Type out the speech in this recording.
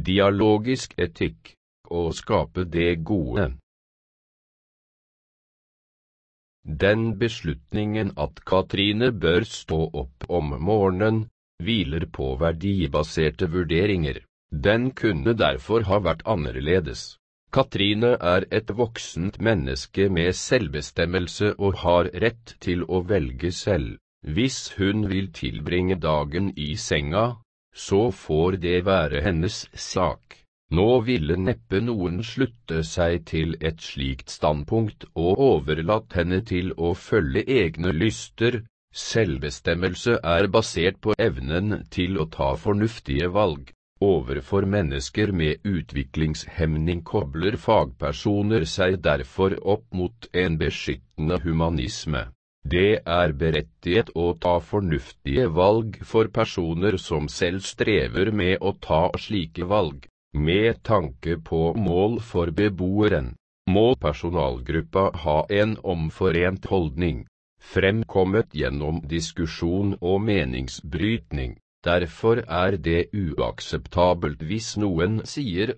dialogisk etikk, og skape det gode. Den beslutningen at Katrine bør stå opp om morgenen, hviler på verdibaserte vurderinger. Den kunne derfor ha vært annerledes. Katrine et voksent menneske med selvbestemmelse og har rett til å velge selv. Hvis hun vil tilbringe dagen i senga, så får det være hennes sak. Nå ville neppe noen slutte seg til et slikt standpunkt og overlatt henne til å følge egne lyster. Selvbestemmelse basert på evnen til å ta fornuftige valg. Overfor mennesker med utviklingshemning kobler fagpersoner seg derfor opp mot en beskyttende humanisme. Det berettiget å ta fornuftige valg for personer som selv strever med å ta slike valg. Med tanke på mål for beboeren, må personalgruppa ha en omforent holdning, fremkommet gjennom diskusjon og meningsbrytning. Derfor det uakseptabelt hvis noen sier